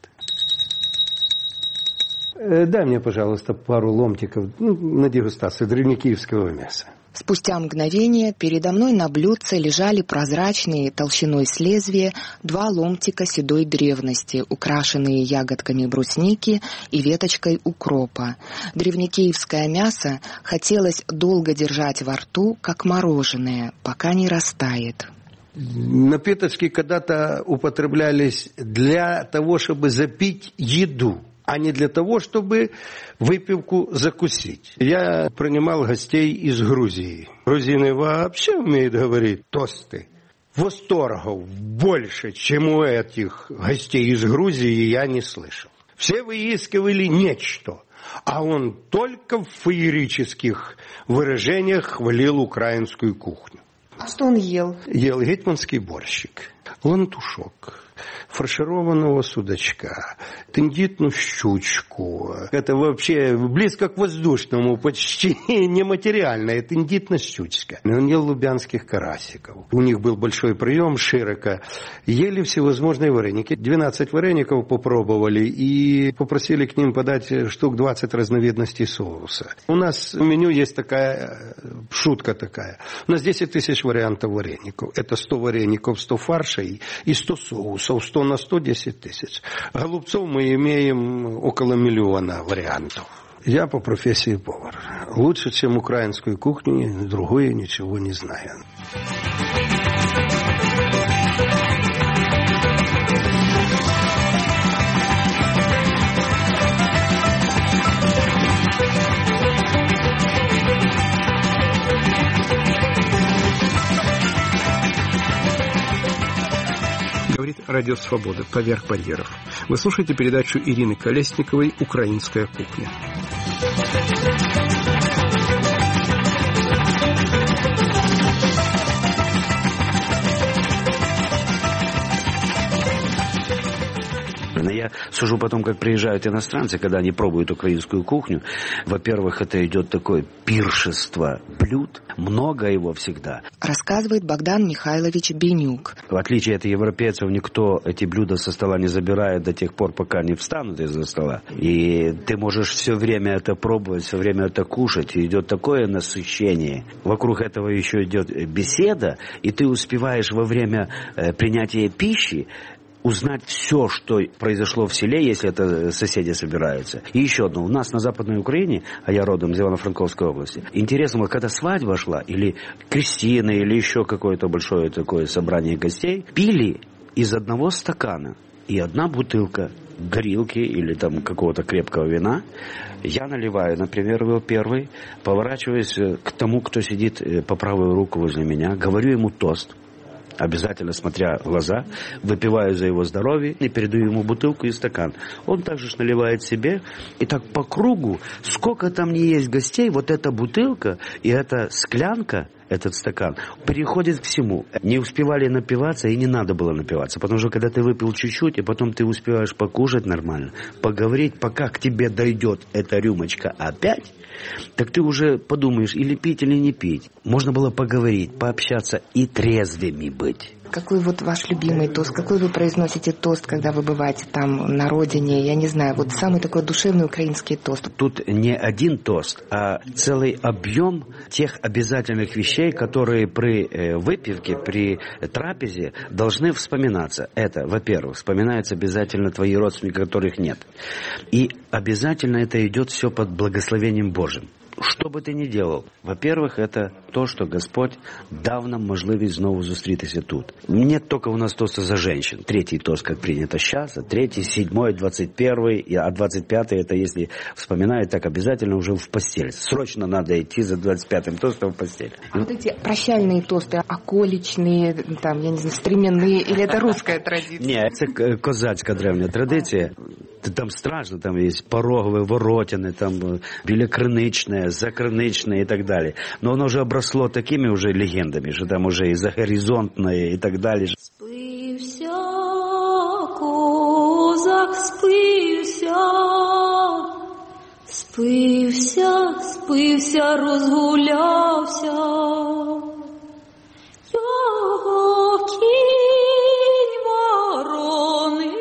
Дай мне, пожалуйста, пару ломтиков, ну, на дегустацию древнекиевского мяса. Спустя мгновение передо мной на блюдце лежали прозрачные толщиной с лезвия два ломтика седой древности, украшенные ягодками брусники и веточкой укропа. Древнекиевское мясо хотелось долго держать во рту, как мороженое, пока не растает. Напиточки когда-то употреблялись для того, чтобы запить еду, а не для того, чтобы выпивку закусить. Я принимал гостей из Грузии. Грузины вообще умеют говорить тосты. Восторгов больше, чем у этих гостей из Грузии, я не слышал. Все выискивали нечто, а он только в феерических выражениях хвалил украинскую кухню. А что он ел? Ел гетманский борщик, лантушок, фаршированного судачка, тендитную щучку. Это вообще близко к воздушному, почти нематериальное, тендитно-щучка. Он ел лубянских карасиков. У них был большой прием, широко. Ели всевозможные вареники. двенадцать вареников попробовали и попросили к ним подать штук двадцать разновидностей соуса. У нас в меню есть такая шутка такая. У нас десять тысяч вариантов вареников. Это сто вареников, сто фаршей и сто соусов. сто на сто десять тысяч. Голубцов мы имеем около миллиона вариантов. Я по профессии повар. Лучше, чем украинскую кухню, другую ничего не знаю. Говорит Радио Свобода «Поверх барьеров». Вы слушаете передачу Ирины Колесниковой «Украинская кухня». Я сужу потом, как приезжают иностранцы, когда они пробуют украинскую кухню. Во-первых, это идет такое пиршество блюд, много его всегда. Рассказывает Богдан Михайлович Бенюк. В отличие от европейцев, никто эти блюда со стола не забирает до тех пор, пока не встанут из-за стола. И ты можешь все время это пробовать, все время это кушать. И идет такое насыщение. Вокруг этого еще идет беседа, и ты успеваешь во время принятия пищи узнать все, что произошло в селе, если это соседи собираются. И еще одно. У нас на Западной Украине, а я родом из Ивано-Франковской области, интересно, когда свадьба шла, или крестины, или еще какое-то большое такое собрание гостей, пили из одного стакана. И одна бутылка горилки или там какого-то крепкого вина. Я наливаю, например, его первый, поворачиваюсь к тому, кто сидит по правую руку возле меня, говорю ему тост. Обязательно смотря в глаза, выпиваю за его здоровье и передаю ему бутылку и стакан. Он также наливает себе, и так по кругу, сколько там не есть гостей, вот эта бутылка и эта склянка, этот стакан, переходит к всему. Не успевали напиваться, и не надо было напиваться, потому что когда ты выпил чуть-чуть, и потом ты успеваешь покушать нормально, поговорить, пока к тебе дойдет эта рюмочка опять, так ты уже подумаешь, или пить, или не пить. Можно было поговорить, пообщаться и трезвыми быть. Какой вот ваш любимый тост? Какой вы произносите тост, когда вы бываете там на родине? Я не знаю, вот самый такой душевный украинский тост. Тут не один тост, а целый объем тех обязательных вещей, которые при выпивке, при трапезе должны вспоминаться. Это, во-первых, вспоминаются обязательно твои родственники, которых нет. И обязательно это идет все под благословением Божьим. Що би ти не делал, во-первых, это то, что Господь дав нам можливість знову зустрітися тут. Нет только у нас тоста за женщин. Третий тост, как принято сейчас, а третий, седьмой, двадцать первый, а двадцать пятый, это если вспоминают, так обязательно уже в постель. Срочно надо идти за двадцать пятым тостом в постель. А вот эти прощальные тосты, околичные, там, я не знаю, стременные, или это русская традиция? Ні, це козацька древня традиція. Там страшно, там є порогові, воротини, там біля Криничне, Закриничне и так далее. Но оно уже обросло такими уже легендами, что там уже и Загоризонтное и так далее. Спився, козак, спився, спився, спився, розгулявся. Його кінь вороний,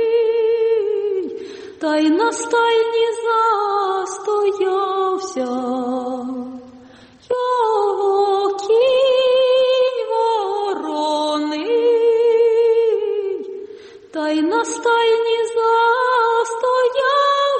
та й на стайні застоявся. Його кінь вороний, та й на стайні застоявся.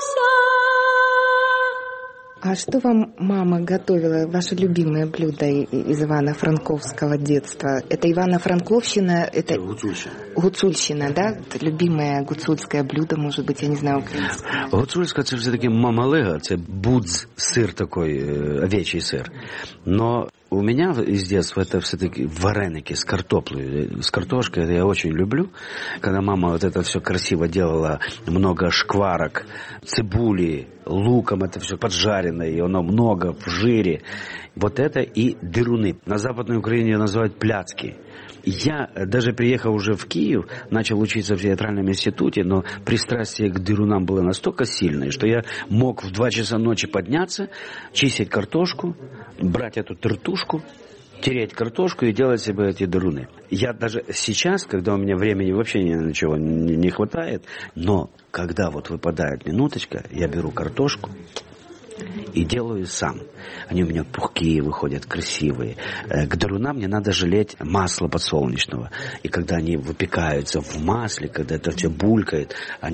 А что вам мама готовила, ваше любимое блюдо из Ивано-Франковского детства? Это Ивано-Франковщина, это Гуцульщина. Гуцульщина, да? Это любимое гуцульское блюдо, может быть, я не знаю, украинское. Гуцульська це все-таки мамалига, це будз, сыр такой, овечий сыр. Но у меня из детства это все-таки вареники с картоплей, с картошкой, это я очень люблю. Когда мама вот это все красиво делала, много шкварок, цибули, луком это все поджарено, и оно много в жире. Вот это и дыруны. На Западной Украине ее называют пляцки. Я, даже приехав уже в Киев, начал учиться в театральном институте, но пристрастие к дырунам было настолько сильное, что я мог в два часа ночи подняться, чистить картошку, брать эту тертушку, тереть картошку и делать себе эти дыруны. Я даже сейчас, когда у меня времени вообще ни на чего не хватает, но когда вот выпадает минуточка, я беру картошку и делаю сам. Они у меня пухкие выходят, красивые. К дырунам мне надо жалеть масла подсолнечного. И когда они выпекаются в масле, когда это все булькает, они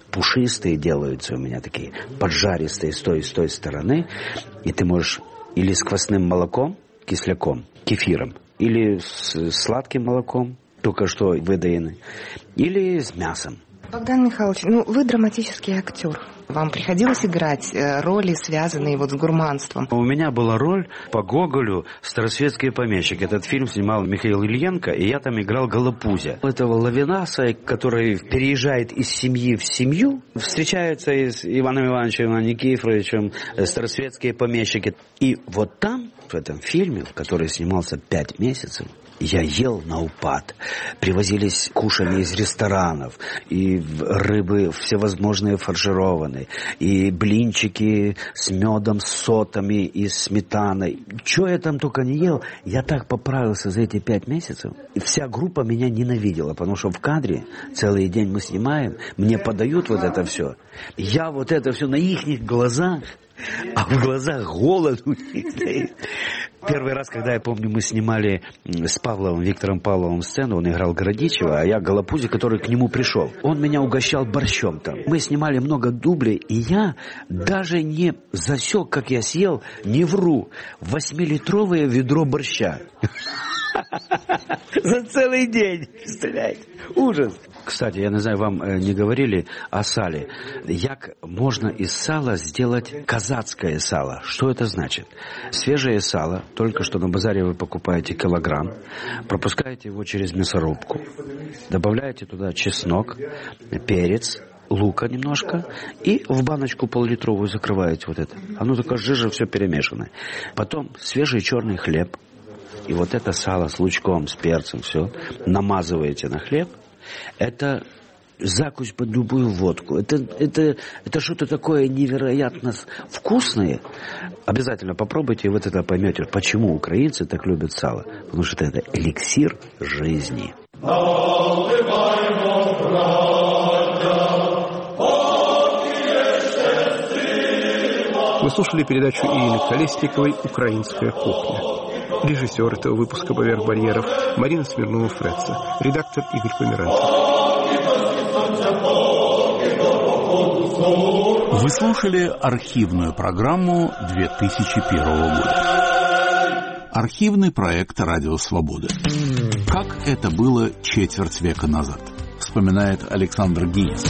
пушистые делаются у меня, такие поджаристые с той и с той стороны. И ты можешь или с квасным молоком, кисляком, кефиром, или с сладким молоком, только что выдаенный, или с мясом. Богдан Михайлович, ну вы драматический актер. Вам приходилось играть роли, связанные вот с гурманством? У меня была роль по Гоголю «Старосветский помещик». Этот фильм снимал Михаил Ильенко, и я там играл Голопузя. Этого Лавинаса, который переезжает из семьи в семью, встречается с Иваном Ивановичем, Иваном Никифоровичем, старосветские помещики. И вот там, в этом фильме, который снимался пять месяцев, я ел на упад. Привозились кушания из ресторанов, и рыбы всевозможные фаршированные, и блинчики с медом, с сотами и сметаной. Чего я там только не ел, я так поправился за эти пять месяцев. И вся группа меня ненавидела, потому что в кадре целый день мы снимаем, мне подают вот это все. Я вот это все на их глазах, а в глазах голод у них. Первый раз, когда, я помню, мы снимали с Павловым, Виктором Павловым сцену, он играл Городичева, а я Голопузя, который к нему пришел. Он меня угощал борщом там. Мы снимали много дублей, и я даже не засек, как я съел, не вру, восьмилитровое ведро борща. За целый день, представляете? Ужас. Кстати, я не знаю, вам не говорили о сале. Як можно из сала сделать казацкое сало? Что это значит? Свежее сало, только что на базаре вы покупаете килограмм, пропускаете его через мясорубку, добавляете туда чеснок, перец, лука немножко, и в баночку пол-литровую закрываете вот это. Оно такое жижа, все перемешанное. Потом свежий черный хлеб, и вот это сало с лучком, с перцем, все, намазываете на хлеб. Это закусь под любую водку. Это, это, это что-то такое невероятно вкусное. Обязательно попробуйте, и вы тогда поймете, почему украинцы так любят сало. Потому что это эликсир жизни. Вы слушали передачу Ирины Колесниковой «Украинская кухня». Режиссер этого выпуска «Поверх барьеров» Марина Смирнова-Фредца. Редактор Игорь Померанцев. Вы слушали архивную программу две тысячи первого года. Архивный проект «Радио Свобода». Как это было четверть века назад, вспоминает Александр Гинец.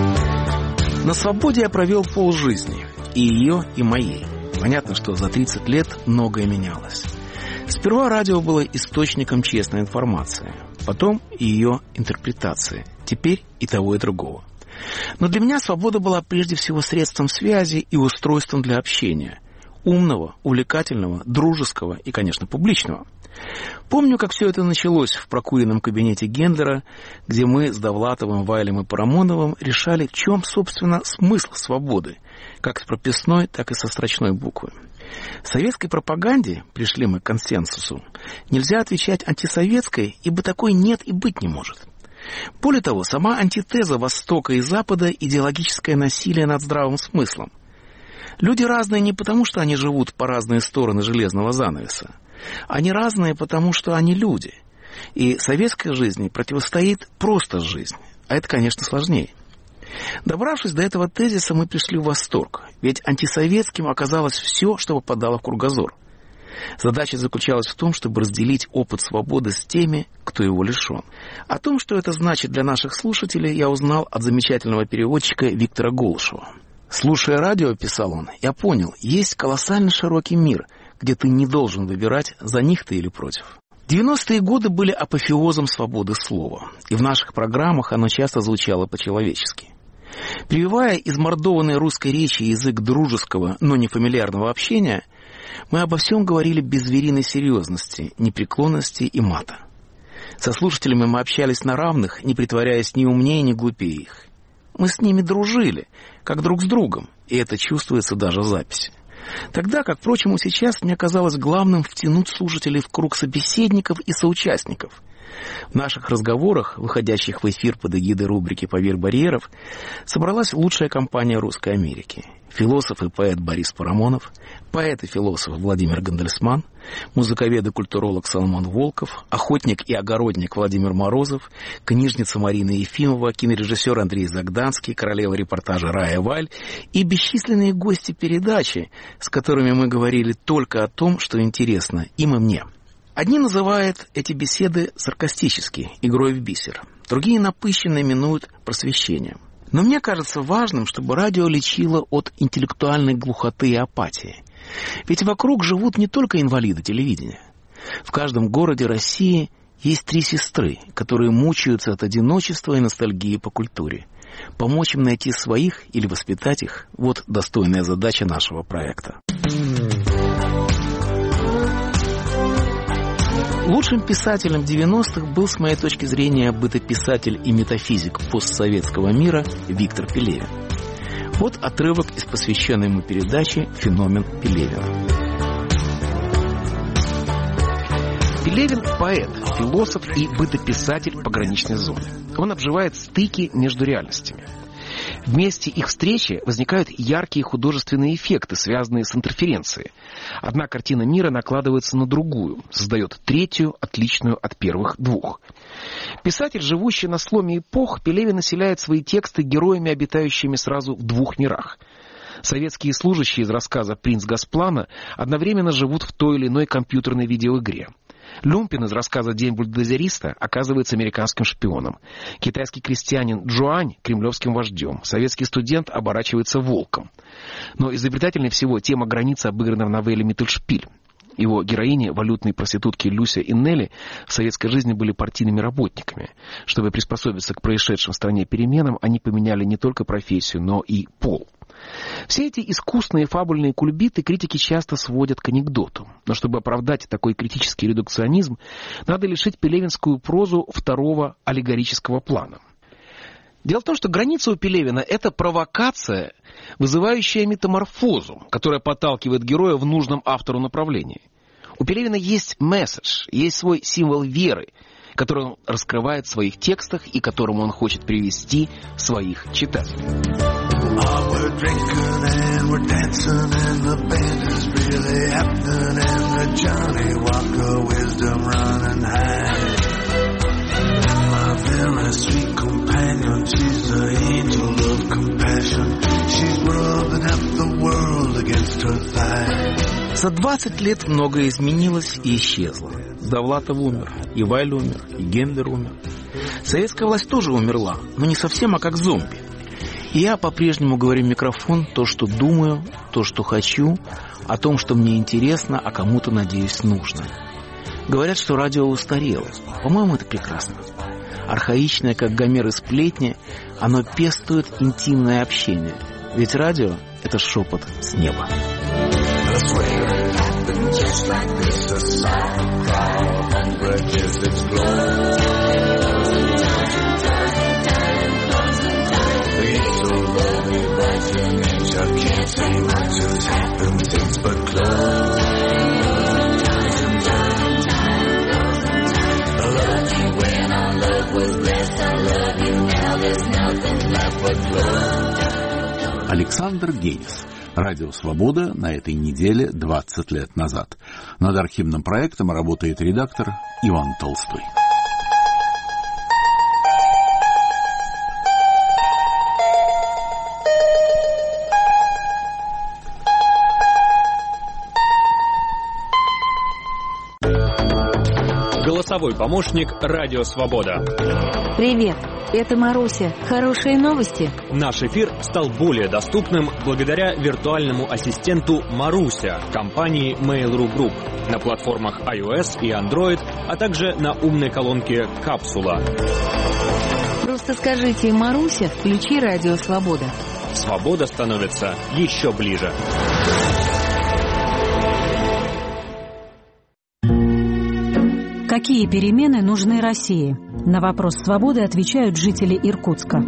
На свободе я провел полжизни. И ее, и моей. Понятно, что за тридцать лет многое менялось. Сперва радио было источником честной информации, потом ее интерпретации, теперь и того, и другого. Но для меня свобода была прежде всего средством связи и устройством для общения. Умного, увлекательного, дружеского и, конечно, публичного. Помню, как все это началось в прокуренном кабинете Гендлера, где мы с Довлатовым, Вайлем и Парамоновым решали, в чем, собственно, смысл свободы, как с прописной, так и со строчной буквы. В советской пропаганде, пришли мы к консенсусу, нельзя отвечать антисоветской, ибо такой нет и быть не может. Более того, сама антитеза Востока и Запада – идеологическое насилие над здравым смыслом. Люди разные не потому, что они живут по разные стороны железного занавеса. Они разные, потому что они люди. И советской жизни противостоит просто жизнь. А это, конечно, сложнее. Добравшись до этого тезиса, мы пришли в восторг. Ведь антисоветским оказалось все, что попадало в кругозор. Задача заключалась в том, чтобы разделить опыт свободы с теми, кто его лишен. О том, что это значит для наших слушателей, я узнал от замечательного переводчика Виктора Голышева. «Слушая радио, — писал он, — я понял, есть колоссально широкий мир, где ты не должен выбирать, за них ты или против». девяностые годы были апофеозом свободы слова, и в наших программах оно часто звучало по-человечески. Прививая измордованный русской речи язык дружеского, но не фамильярного общения, мы обо всем говорили без звериной серьезности, непреклонности и мата. Со слушателями мы общались на равных, не притворяясь ни умнее, ни глупее их. Мы с ними дружили, как друг с другом, и это чувствуется даже в записи. Тогда, как, впрочем, и сейчас, мне казалось главным втянуть слушателей в круг собеседников и соучастников, В наших разговорах, выходящих в эфир под эгидой рубрики «Поверх барьеров», собралась лучшая компания Русской Америки. Философ и поэт Борис Парамонов, поэт и философ Владимир Гандельсман, музыковед и культуролог Соломон Волков, охотник и огородник Владимир Морозов, книжница Марина Ефимова, кинорежиссер Андрей Загданский, королева репортажа Рая Валь и бесчисленные гости передачи, с которыми мы говорили только о том, что интересно им и мне. Одни называют эти беседы саркастически, игрой в бисер, другие напыщенно именуют просвещением. Но мне кажется важным, чтобы радио лечило от интеллектуальной глухоты и апатии. Ведь вокруг живут не только инвалиды телевидения. В каждом городе России есть три сестры, которые мучаются от одиночества и ностальгии по культуре. Помочь им найти своих или воспитать их – вот достойная задача нашего проекта. Лучшим писателем девяностых был, с моей точки зрения, бытописатель и метафизик постсоветского мира Виктор Пелевин. Вот отрывок из посвященной ему передачи «Феномен Пелевина». Пелевин – поэт, философ и бытописатель пограничной зоны. Он обживает стыки между реальностями. В месте их встречи возникают яркие художественные эффекты, связанные с интерференцией. Одна картина мира накладывается на другую, создает третью, отличную от первых двух. Писатель, живущий на сломе эпох, Пелевин населяет свои тексты героями, обитающими сразу в двух мирах. Советские служащие из рассказа «Принц Госплана» одновременно живут в той или иной компьютерной видеоигре. Люмпин из рассказа «День бульдозериста» оказывается американским шпионом. Китайский крестьянин Джуань – кремлевским вождем. Советский студент оборачивается волком. Но изобретательнее всего тема границы обыграна в новелле «Миттельшпиль». Его героини, валютные проститутки Люся и Нелли, в советской жизни были партийными работниками. Чтобы приспособиться к происшедшим в стране переменам, они поменяли не только профессию, но и пол. Все эти искусные фабульные кульбиты критики часто сводят к анекдоту. Но чтобы оправдать такой критический редукционизм, надо лишить пелевинскую прозу второго аллегорического плана. Дело в том, что граница у Пелевина – это провокация, вызывающая метаморфозу, которая подталкивает героя в нужном автору направлении. У Пелевина есть месседж, есть свой символ веры, который он раскрывает в своих текстах и которому он хочет привести своих читателей. Oh, we're drinking and we're dancing and the band is really happening and the Johnny Walker wisdom running high. And my very sweet companion, she's the angel of compassion. She's rubbing up the world against her thigh. За двадцать лет многое изменилось и исчезло. Довлатов умер, и Вайль умер, и Гендер умер. Советская власть тоже умерла, но не совсем, а как зомби. И я по-прежнему говорю в микрофон то, что думаю, то, что хочу, о том, что мне интересно, а кому-то, надеюсь, нужно. Говорят, что радио устарело. По-моему, это прекрасно. Архаичное, как Гомер и сплетни, оно пестует интимное общение. Ведь радио — это шепот с неба. Александр Генис. Радио «Свобода» на этой неделе двадцать лет назад. Над архивным проектом работает редактор Иван Толстой. Голосовой помощник «Радио Свобода». Привет, это Маруся. Хорошие новости? Наш эфир стал более доступным благодаря виртуальному ассистенту Маруся компании Mail.ru Group на платформах iOS и Android, а также на умной колонке «Капсула». Просто скажите: «Маруся, включи «Радио Свобода». Свобода становится еще ближе. Какие перемены нужны России? На вопрос «Свободы» отвечают жители Иркутска.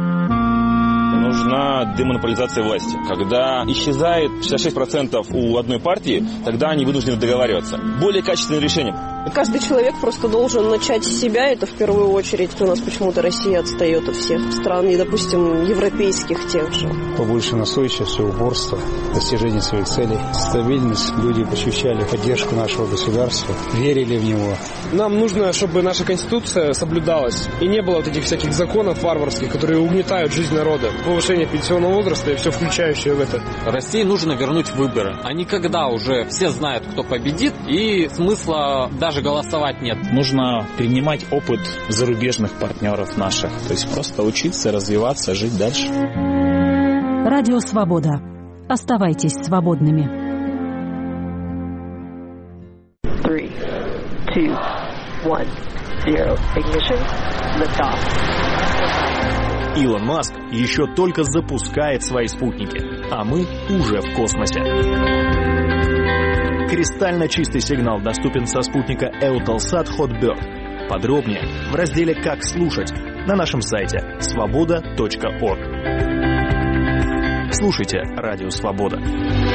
Нужна демонополизация власти. Когда исчезает шестьдесят шесть процентов у одной партии, тогда они вынуждены договариваться. Более качественное решение. Каждый человек просто должен начать с себя, это в первую очередь. У нас почему-то Россия отстает от всех стран, и, допустим, европейских тех же. Побольше настойчивости, упорства, достижения своих целей, стабильность. Люди ощущали поддержку нашего государства, верили в него. Нам нужно, чтобы наша Конституция соблюдалась, и не было вот этих всяких законов варварских, которые угнетают жизнь народа. Повышение пенсионного возраста и все включающее в это. России нужно вернуть выборы. А не когда уже все знают, кто победит, и смысла даже голосовать нет. Нужно принимать опыт зарубежных партнеров наших. То есть просто учиться, развиваться, жить дальше. Радио «Свобода». Оставайтесь свободными. Three, two, one, zero. Ignition. Lift off. Илон Маск еще только запускает свои спутники, а мы уже в космосе. Кристально чистый сигнал доступен со спутника Eutelsat Hotbird. Подробнее в разделе «Как слушать» на нашем сайте свобода точка орг. Слушайте «Радио Свобода».